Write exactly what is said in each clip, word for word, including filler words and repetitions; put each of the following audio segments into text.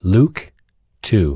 Luke two.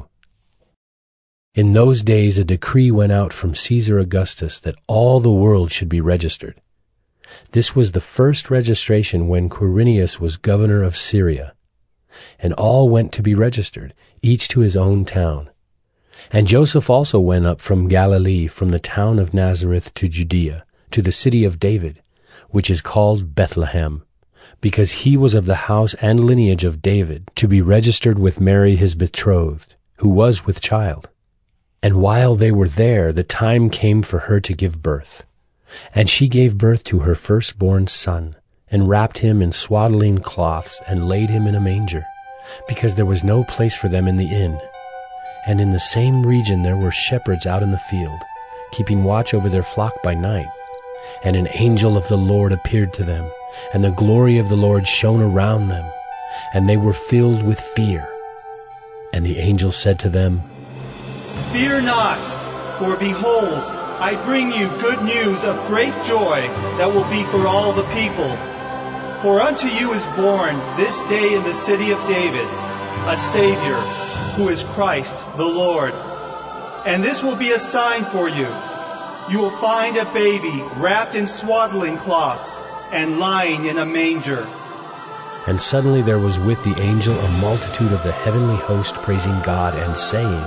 In those days a decree went out from Caesar Augustus that all the world should be registered. This was the first registration when Quirinius was governor of Syria. And all went to be registered, each to his own town. And Joseph also went up from Galilee, from the town of Nazareth to Judea, to the city of David, which is called Bethlehem, because he was of the house and lineage of David, to be registered with Mary his betrothed, who was with child. And while they were there, the time came for her to give birth. And she gave birth to her firstborn son, and wrapped him in swaddling cloths, and laid him in a manger, because there was no place for them in the inn. And in the same region there were shepherds out in the field, keeping watch over their flock by night. And an angel of the Lord appeared to them, and the glory of the Lord shone around them, and they were filled with fear. And the angel said to them, "Fear not, for behold, I bring you good news of great joy that will be for all the people. For unto you is born this day in the city of David a Savior, who is Christ the Lord. And this will be a sign for you. You will find a baby wrapped in swaddling cloths and lying in a manger." And suddenly there was with the angel a multitude of the heavenly host praising God and saying,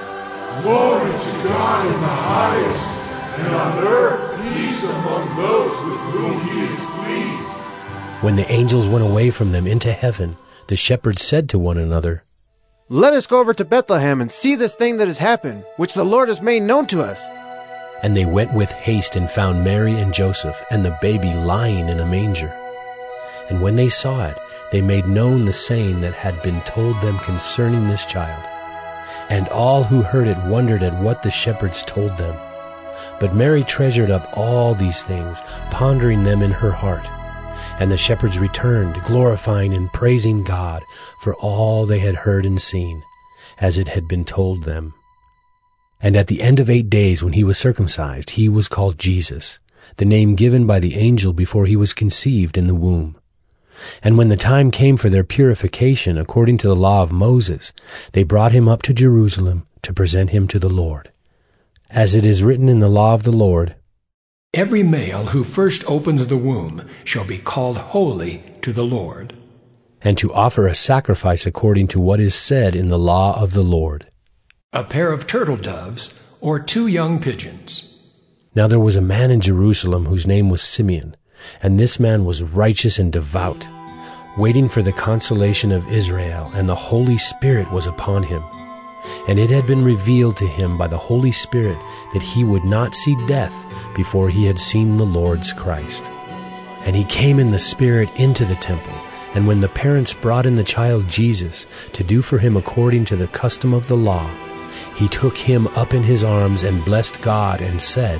"Glory to God in the highest, and on earth peace among those with whom he is pleased." When the angels went away from them into heaven, the shepherds said to one another, "Let us go over to Bethlehem and see this thing that has happened, which the Lord has made known to us." And they went with haste and found Mary and Joseph and the baby lying in a manger. And when they saw it, they made known the saying that had been told them concerning this child. And all who heard it wondered at what the shepherds told them. But Mary treasured up all these things, pondering them in her heart. And the shepherds returned, glorifying and praising God for all they had heard and seen, as it had been told them. And at the end of eight days, when he was circumcised, he was called Jesus, the name given by the angel before he was conceived in the womb. And when the time came for their purification according to the law of Moses, they brought him up to Jerusalem to present him to the Lord. As it is written in the law of the Lord, "Every male who first opens the womb shall be called holy to the Lord," and to offer a sacrifice according to what is said in the law of the Lord, "A pair of turtle doves or two young pigeons." Now there was a man in Jerusalem whose name was Simeon, and this man was righteous and devout, waiting for the consolation of Israel, and the Holy Spirit was upon him. And it had been revealed to him by the Holy Spirit that he would not see death before he had seen the Lord's Christ. And he came in the Spirit into the temple, and when the parents brought in the child Jesus to do for him according to the custom of the law, he took him up in his arms and blessed God and said,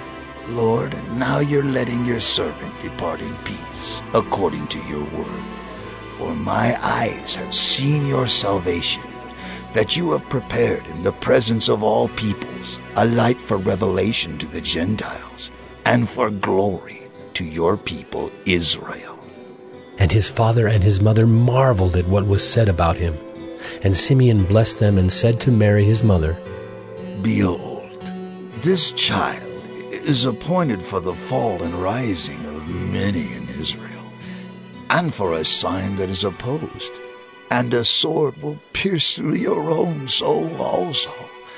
"Lord, now you're letting your servant depart in peace, according to your word. For my eyes have seen your salvation, that you have prepared in the presence of all peoples a light for revelation to the Gentiles, and for glory to your people Israel." And his father and his mother marveled at what was said about him. And Simeon blessed them and said to Mary his mother, "Behold, this child is appointed for the fall and rising of many in Israel, and for a sign that is opposed, and a sword will pierce through your own soul also,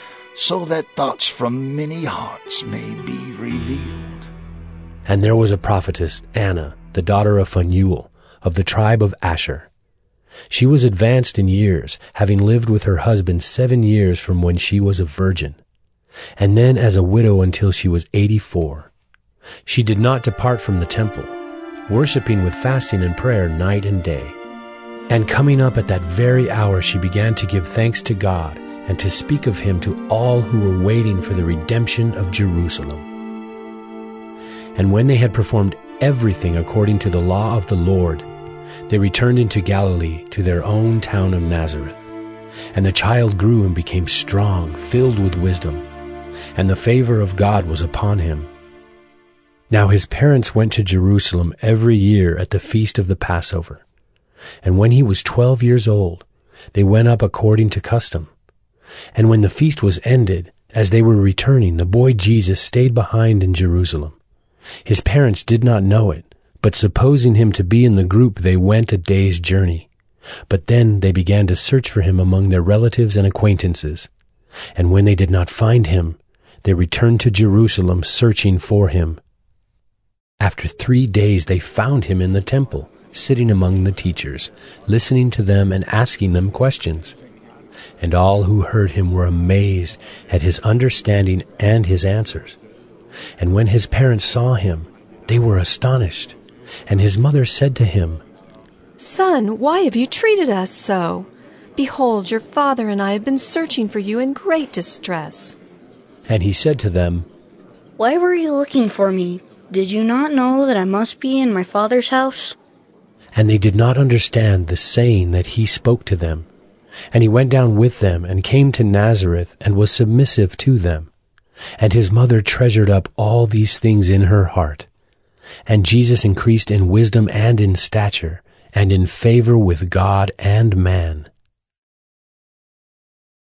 so that thoughts from many hearts may be revealed." And there was a prophetess, Anna, the daughter of Phanuel, of the tribe of Asher. She was advanced in years, having lived with her husband seven years from when she was a virgin, and then as a widow until she was eighty-four. She did not depart from the temple, worshiping with fasting and prayer night and day. And coming up at that very hour, she began to give thanks to God and to speak of him to all who were waiting for the redemption of Jerusalem. And when they had performed everything according to the law of the Lord, they returned into Galilee to their own town of Nazareth. And the child grew and became strong, filled with wisdom, and the favor of God was upon him. Now his parents went to Jerusalem every year at the feast of the Passover. And when he was twelve years old, They went up according to custom. And when the feast was ended, as they were returning, the boy Jesus stayed behind in Jerusalem. His parents did not know it, but supposing him to be in the group, they went a day's journey. But then they began to search for him among their relatives and acquaintances. And when they did not find him, they returned to Jerusalem searching for him. After three days they found him in the temple, sitting among the teachers, listening to them and asking them questions. And all who heard him were amazed at his understanding and his answers. And when his parents saw him, they were astonished. And his mother said to him, "Son, why have you treated us so? Behold, your father and I have been searching for you in great distress." And he said to them, "Why were you looking for me? Did you not know that I must be in my father's house?" And they did not understand the saying that he spoke to them. And he went down with them and came to Nazareth and was submissive to them. And his mother treasured up all these things in her heart. And Jesus increased in wisdom and in stature, and in favor with God and man.